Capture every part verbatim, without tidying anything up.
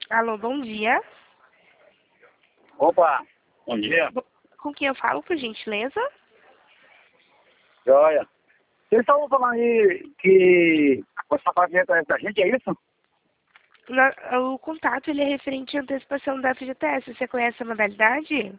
Alô, bom dia. Opa, bom dia. Com quem eu falo, por gentileza? Joia. Vocês estavam falando aí que a coisa pagamento da gente, é isso? Na- O contato ele é referente à antecipação da F G T S. Você conhece a modalidade?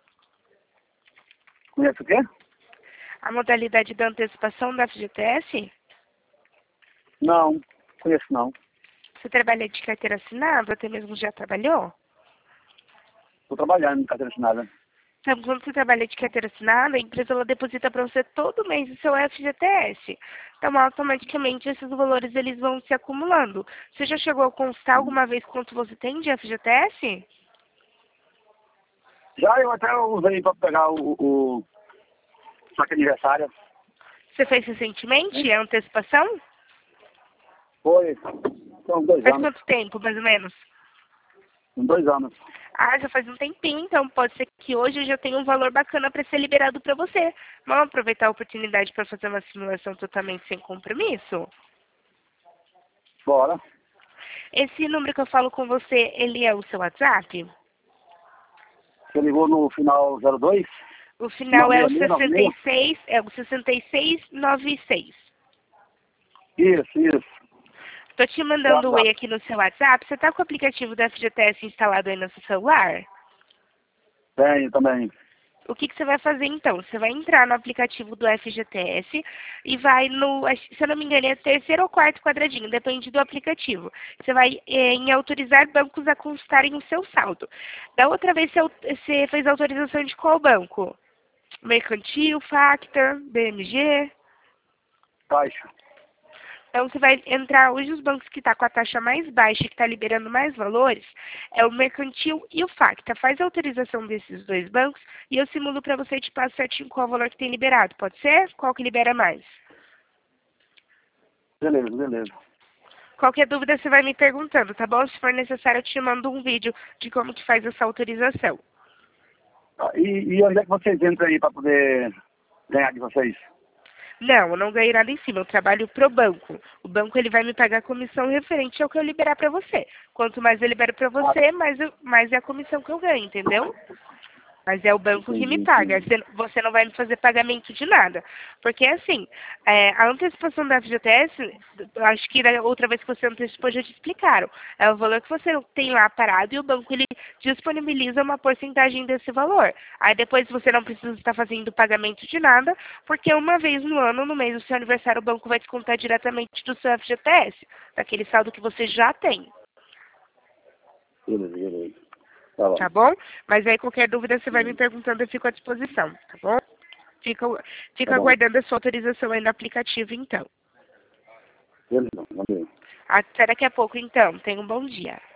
Conhece o quê? A modalidade da antecipação da F G T S? Não, conheço não. Você trabalha de carteira assinada? Até mesmo já trabalhou? Estou trabalhando em carteira assinada. Então, quando você trabalha de carteira assinada, a empresa ela deposita para você todo mês o seu F G T S. Então, automaticamente, esses valores eles vão se acumulando. Você já chegou a constar alguma vez quanto você tem de F G T S? Já eu até usei para pegar o, o saque aniversário. Você fez recentemente a antecipação? Foi, são dois Faz anos. quanto tempo, mais ou menos? Em dois anos. Ah, já faz um tempinho, então pode ser que hoje eu já tenha um valor bacana para ser liberado para você. Vamos aproveitar a oportunidade para fazer uma simulação totalmente sem compromisso? Bora. Esse número que eu falo com você, ele é o seu WhatsApp? Você ligou no final zero dois? O final é o nove seis nove sessenta seis? e seis, é o sessenta e seis noventa e seis. Isso, isso. Estou te mandando o Tá, E aqui no seu WhatsApp. Você está com o aplicativo da F G T S instalado aí no seu celular? Tenho também. O que, que você vai fazer então? Você vai entrar no aplicativo do F G T S e vai no, acho- se eu não me engano, é terceiro ou quarto quadradinho, depende do aplicativo. Você vai eh, em autorizar bancos a consultarem o seu saldo. Da outra vez você, au- você fez autorização de qual banco? Mercantil, Factor, B M G? Caixa. Então, você vai entrar, hoje os bancos que estão com a taxa mais baixa e que está liberando mais valores, é o Mercantil e o Facta. Faz a autorização desses dois bancos e eu simulo para você e te passo certinho qual o valor que tem liberado. Pode ser? Qual que libera mais? Beleza, beleza. Qualquer dúvida você vai me perguntando, tá bom? Se for necessário, eu te mando um vídeo de como que faz essa autorização. Ah, E, e onde é que vocês entram aí para poder ganhar de vocês? Não, eu não ganhei nada em cima, eu trabalho pro banco. O banco ele vai me pagar a comissão referente ao que eu liberar para você. Quanto mais eu libero para você, mais, eu- mais é a comissão que eu ganho, entendeu? Mas é o banco que me Entendi, paga. entendi. Você, você não vai me fazer pagamento de nada. Porque, assim, é, a antecipação da F G T S, eu acho que da outra vez que você antecipou já te explicaram. É o valor que você tem lá parado e o banco ele disponibiliza uma porcentagem desse valor. Aí depois você não precisa estar fazendo pagamento de nada, porque uma vez no ano, no mês do seu aniversário, o banco vai descontar diretamente do seu F G T S, daquele saldo que você já tem. Beleza, beleza. Tá bom. Tá bom? Mas aí qualquer dúvida você vai me perguntando, eu fico à disposição, tá bom? Fico, fico Tá bom. aguardando a sua autorização aí no aplicativo, então. Beleza, valeu. Até daqui a pouco, então. Tenha um bom dia.